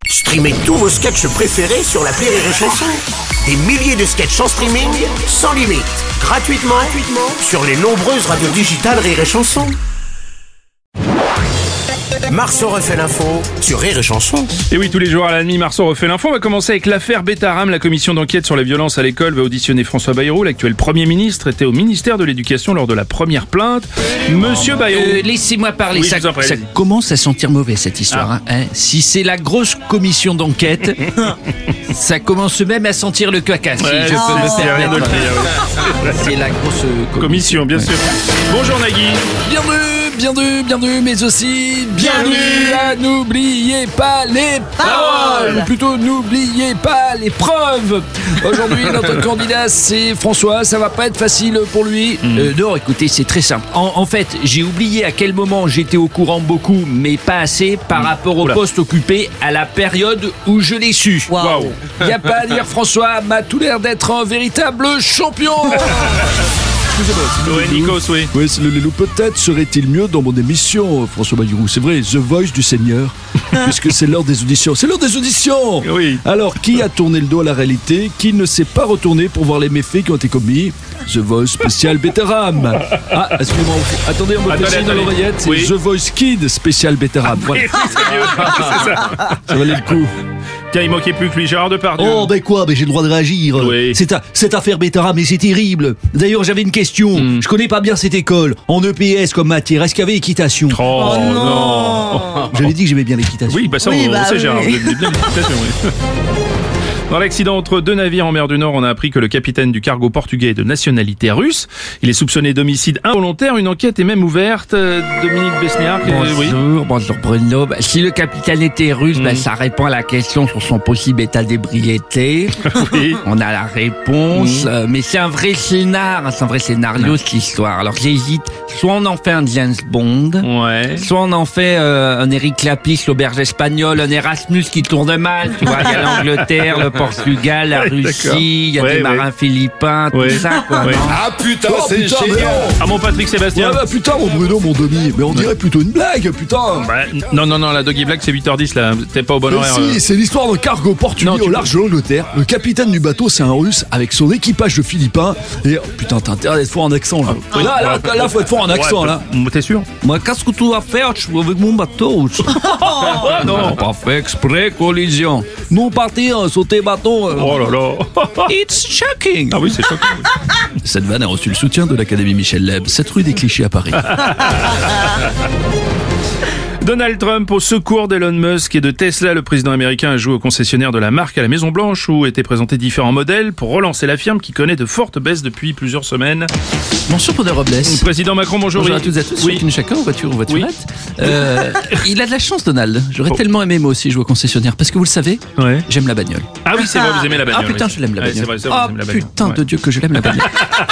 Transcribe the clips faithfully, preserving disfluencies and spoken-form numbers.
Streamez tous vos sketchs préférés sur l'appli Rire et Chanson. Des milliers de sketchs en streaming, sans limite, gratuitement, gratuitement sur les nombreuses radios digitales Rire et Chanson. Marceau refait l'info sur Rire et Chanson. Et oui, tous les jours à la nuit, Marceau refait l'info. On va commencer avec l'affaire Bétaram. La commission d'enquête sur les violences à l'école va auditionner François Bayrou. L'actuel Premier ministre était au ministère de l'Éducation lors de la première plainte. Monsieur Bayrou. Euh, laissez-moi parler. Oui, ça, je vous en prie. ça commence à sentir mauvais cette histoire. Ah. Hein, hein. Si c'est la grosse commission d'enquête, ça commence même à sentir le caca. Si Ouais, je c'est- peux me c'est rien de le permettre. dire, C'est la grosse euh, Commission, bien sûr. Bonjour Nagui. Bienvenue, bienvenue, bienvenue, mais aussi bienvenue à N'oubliez pas les paroles. Ou plutôt, n'oubliez pas les preuves. Aujourd'hui, notre candidat, c'est François. Ça va pas être facile pour lui. Mm. Euh, non, écoutez, c'est très simple. En, en fait, j'ai oublié à quel moment j'étais au courant beaucoup, mais pas assez par rapport au Oula. poste occupé à la période où je l'ai su. Waouh. Y a pas à dire, François m'a tout l'air d'être un véritable champion. Ouais, Nikos, oui. Oui, c'est le Lélo. Peut-être serait-il mieux dans mon émission, François Bayrou. C'est vrai, The Voice du Seigneur, puisque c'est l'heure des auditions. C'est l'heure des auditions. Oui. Alors, qui a tourné le dos à la réalité? Qui ne s'est pas retourné pour voir les méfaits qui ont été commis? The Voice spécial Bétaram. Ah, excusez-moi. Attendez, on me Attendez, fait signe dans attendez. l'oreillette. C'est Oui. The Voice Kid spécial Bétaram. Voilà, Oui, c'est mieux. C'est ça. ça valait le coup. Tiens, il manquait plus que lui, Gérard Depardieu. Oh ben quoi, ben j'ai le droit de réagir. Oui. C'est a- cette affaire Bétaram, mais c'est terrible. D'ailleurs, j'avais une question. Mm. Je connais pas bien cette école. En E P S comme matière, est-ce qu'il y avait équitation? Oh, non. J'avais dit que j'aimais bien l'équitation. Oui, bah ça, Oui, on, bah on sait, oui. Gérard. Vous êtes bien félicitations, oui. Dans l'accident entre deux navires en mer du Nord, on a appris que le capitaine du cargo portugais est de nationalité russe. Il est soupçonné d'homicide involontaire. Une enquête est même ouverte. Euh, Dominique Besnéard, euh, oui. Bonjour, bonjour Bruno. Bah, si le capitaine était russe, bah, Mm. ça répond à la question sur son possible état d'ébriété. Oui. On a la réponse, Mm. euh, mais c'est un vrai scénar, c'est un vrai scénario cette histoire. Alors j'hésite, soit on en fait un James Bond, Ouais. soit on en fait euh, un Eric Lapis, l'auberge espagnole, un Erasmus qui tourne mal, tu vois, il y a l'Angleterre, le Portugal, la Ouais, Russie, d'accord. il y a Ouais, des ouais. marins philippins, Ouais. tout ça quoi. Ouais. non Ah putain, Oh, c'est putain, mais génial. non. Ah, mon Patrick Sébastien. Ouais, bah putain, mon Bruno, mon Demi. Mais on dirait plutôt une blague, putain. Bah, non, non, non, la Doggy Black, c'est huit heures dix, là. T'es pas au bon Mais horaire. si, euh. c'est l'histoire d'un cargo portugais Non, tu au peux- large de l'Angleterre. Le capitaine du bateau, c'est un russe avec son équipage de Philippins. Et oh, putain, t'as intérêt d'être fort en accent là. Oui. Là, là, là, là, faut être fort en accent Ouais, là. peut- T'es sûr? Moi, qu'est-ce que tu vas faire avec mon bateau? Ah, non. Pas fait exprès, collision. Nous partir sur tes bateaux. euh, Oh là là. It's shocking. Ah oui, c'est choquant. Cette vanne a reçu le soutien de l'Académie Michel Leb, cette rue des Clichés à Paris. Donald Trump au secours d'Elon Musk et de Tesla. Le président américain a joué au concessionnaire de la marque à la Maison Blanche où étaient présentés différents modèles pour relancer la firme qui connaît de fortes baisses depuis plusieurs semaines. Bonjour Bruno Robles. Président Macron, bonjour. Bonjour oui. à toutes et à tous, Oui. chacune chacun, en voiture ou voiturette. Oui. Euh, il a de la chance, Donald. J'aurais Oh. tellement aimé moi aussi jouer au concessionnaire parce que vous le savez, Ouais. j'aime la bagnole. Ah oui, c'est vrai, vous aimez la bagnole. Ah putain, oui. je l'aime la Ouais, bagnole. c'est vrai, ça, vous Ah aimez la bagnole. putain Ouais. de Dieu que je l'aime la bagnole.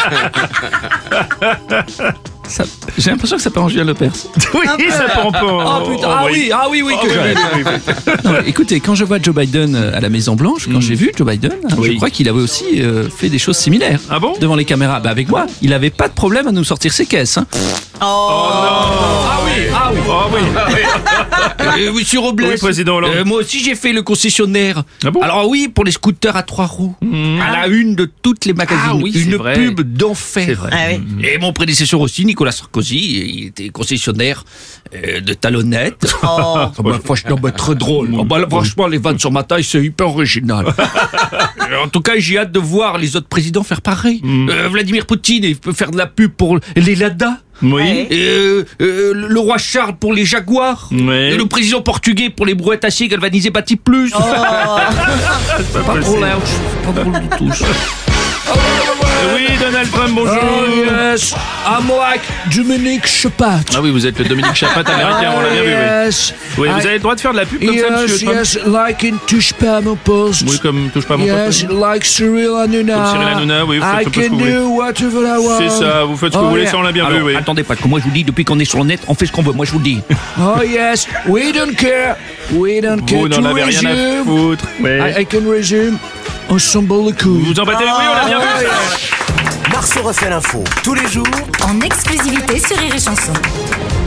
Ça- J'ai l'impression que ça part en Julien Lepers. Oui, ça prend pas. Ah putain, ah oui, ah oui, oui, que j'aime. Non, écoutez, quand je vois Joe Biden à la Maison Blanche, quand Mm. j'ai vu Joe Biden, Oui. je crois qu'il avait aussi euh, fait des choses similaires. Ah bon? Devant les caméras. Bah avec moi, il avait pas de problème à nous sortir ses caisses. Hein. Ah oui, ah oui. Oh oui. Euh, monsieur Robles. Oui, président Hollande. Euh, moi aussi j'ai fait le concessionnaire. Ah bon? Alors oui, pour les scooters à trois roues. Mm. À la une de toutes les magazines. Ah oui, c'est une vrai. pub d'enfer. C'est vrai. Ah oui. Et mon prédécesseur aussi, Nicolas Sarkozy, il était concessionnaire euh, de talonnettes. Oh. Ah bah, franchement, bah, très drôle. Ah bah, là, franchement, les vannes sur ma taille, c'est hyper original. Euh, en tout cas, j'ai hâte de voir les autres présidents faire pareil. Mm. Euh, Vladimir Poutine, il peut faire de la pub pour les Lada. Oui. Euh, euh, le roi Charles pour les Jaguars. Ouais. Et le président portugais pour les brouettes acier galvanisées Bâti Plus. Oh. Pas drôle, hein, pas drôle du tout. Oui, Donald Trump, bonjour. Oh yes, I'm like Dominique Chapat. Ah oui, vous êtes le Dominique Chapat américain, on l'a bien vu, oui. Yes. Oui, vous I- avez le droit de faire de la pub comme ça, Yes, monsieur Trump? yes, like in Touche pas à mon poste. Oui, comme touche pas à mon Yes, poste. like Cyril Hanouna. Comme Cyril Hanouna, oui, vous faites I un peu ce que can vous voulez. do whatever I want. C'est ça, vous faites ce que vous Oh, voulez, yeah. ça on l'a bien vu, Alors, oui. attendez, parce que moi je vous dis, depuis qu'on est sur le net, on fait ce qu'on veut. Moi je vous le dis. Oh yes, we don't care. We don't care. Vous n'en To avez rien à resume, foutre. Ouais. I, I can resume. Ensemble le coup. Vous vous en battez, oui, on l'a bien vu. Marceau refait l'info tous les jours En exclusivité sur Rire et Chanson.